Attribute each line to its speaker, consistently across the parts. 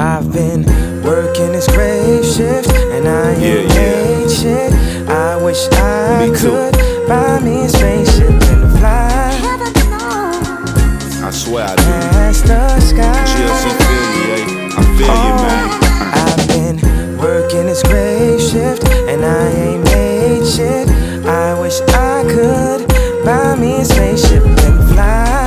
Speaker 1: I've been working this grave shift, and I ain't made shit. I wish I could buy me a spaceship and fly.
Speaker 2: I swear I do.
Speaker 1: Past the sky.
Speaker 2: GLC feel me, eh? I feel you, man.
Speaker 1: I've been working this grave shift, and I ain't made shit. I wish I could buy me a spaceship and fly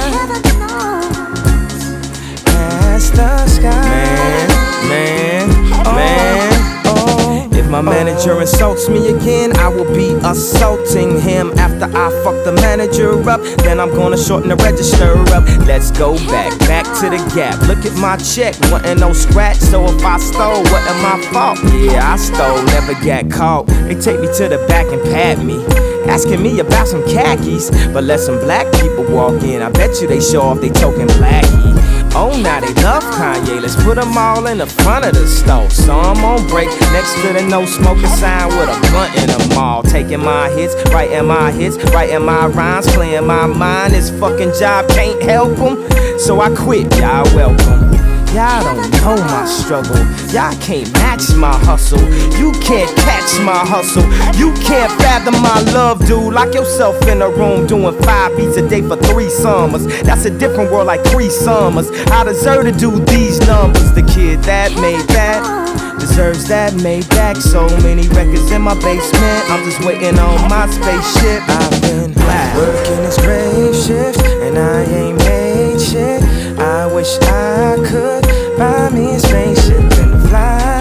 Speaker 1: past the sky. Man, oh. If my manager insults me again, I will be assaulting him. After I fuck the manager up, then I'm gonna shorten the register up. Let's go back to the Gap. Look at my check, wasn't no scratch. So if I stole, wasn't my fault. Yeah, I stole, never got caught. They take me to the back and pat me, asking me about some khakis. But let some black people walk in, I bet you they show off they token blackie. Oh, now they love Kanye, let's put them all in the front of the store. So I'm on break next to the no smoking sign with a blunt in the mall. Taking my hits, writing my rhymes, playing my mind. This fucking job can't help them, so I quit, y'all welcome. Y'all don't know my struggle, y'all can't match my hustle. You can't catch my hustle, you can't fathom my love, dude. Lock yourself in a room doing 5 beats a day for 3 summers. That's a different world like 3 summers. I deserve to do these numbers. The kid that made that deserves that made back. So many records in my basement, I'm just waiting on my spaceship. I've been working this grave shift, and I ain't made shit. I wish I could buy me a spaceship and fly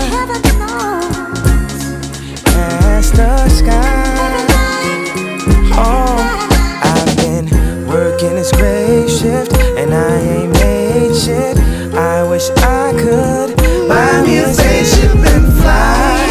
Speaker 1: past the sky. Oh, I've been working this grave shift, and I ain't made shit. I wish I could buy me a spaceship and fly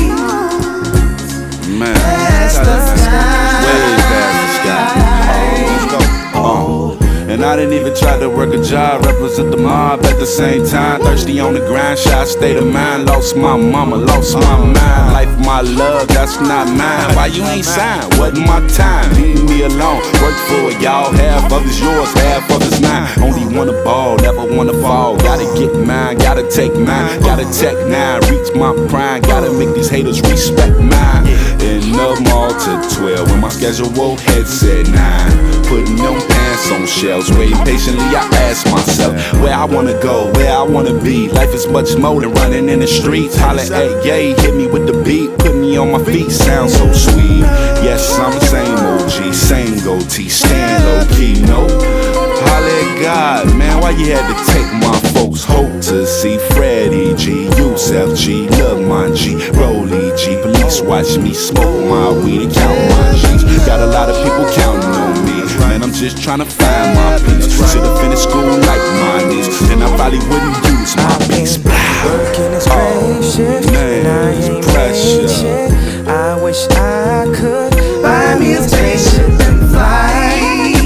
Speaker 1: past the sky.
Speaker 2: Way past the sky. Let's go. And I didn't even try to work a job, represent the mob at the same time. Thirsty on the grind, shy state of mind. Lost my mama, lost my mind. Life, my love, that's not mine. Why you ain't signed? Wasn't my time. Leave me alone. Work for it, y'all. Half of it's yours, half of it's mine. Only wanna ball, never wanna fall. Gotta get mine, gotta take mine. Gotta tech 9, reach my prime. Gotta make these haters respect mine. In the mall to 12, when my schedule had said 9. Putting them pants on shelves, waiting patiently, I ask myself where I wanna go, where I wanna be. Life is much more than running in the streets. Holla at yay, hit me with the beat, put me on my feet, sound so sweet. Yes, I'm the same OG, same goatee, stand low key, no. Holla at God, man, why you had to take my folks' hope to see Freddie G, Yusef G, Lil Mon G, Rolly G. Police watch me smoke my weed and count my G's. Got a lot of people counting on me, man, I'm just trying to find my peace. Should've finished school like my niece, and I probably wouldn't use my peace.
Speaker 1: Working this grave shift, and I ain't made shit. I wish I could buy me a spaceship and fly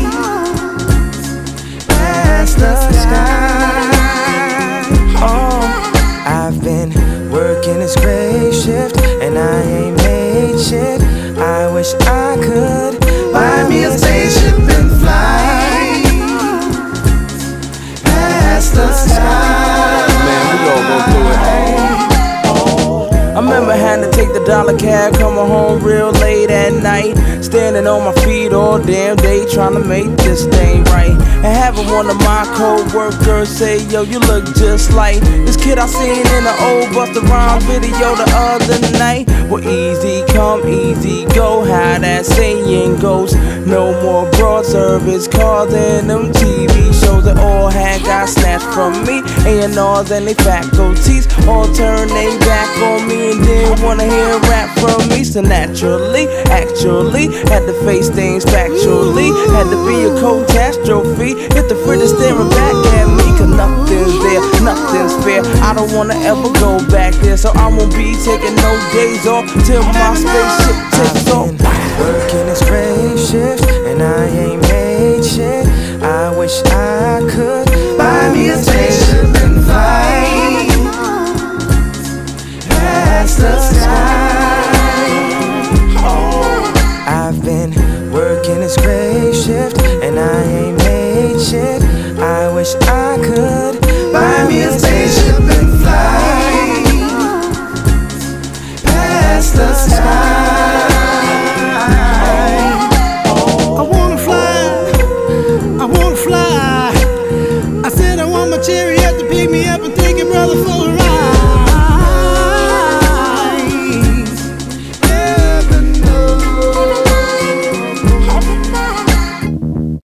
Speaker 1: past the sky. Oh, I've been working this grave shift, and I ain't made shit. I wish I could buy me a spaceship and fly past the sky.
Speaker 2: Man, we all gon' do it.
Speaker 3: I remember having to take the dollar cab, coming home real late at night, standing on my feet all damn day trying to make this thing right. And having one of my co-workers say, yo, you look just like this kid I seen in the old Busta Rhymes video the other night. Well, easy come, easy go, how that saying goes. No more broad service cars and them TV shows that all had got snatched from me. A&Rs and they faculties all turned they back on me and didn't wanna hear rap from me. So naturally, actually, had to face things factually. Had to be a catastrophe. Hit the fridge staring back at me, cause nothing's there, nothing's fair. I don't wanna ever go back there, so I won't be taking no days off till my spaceship takes off.
Speaker 1: Working this grave shift, and I ain't made shit. I wish I could buy me a spaceship and fly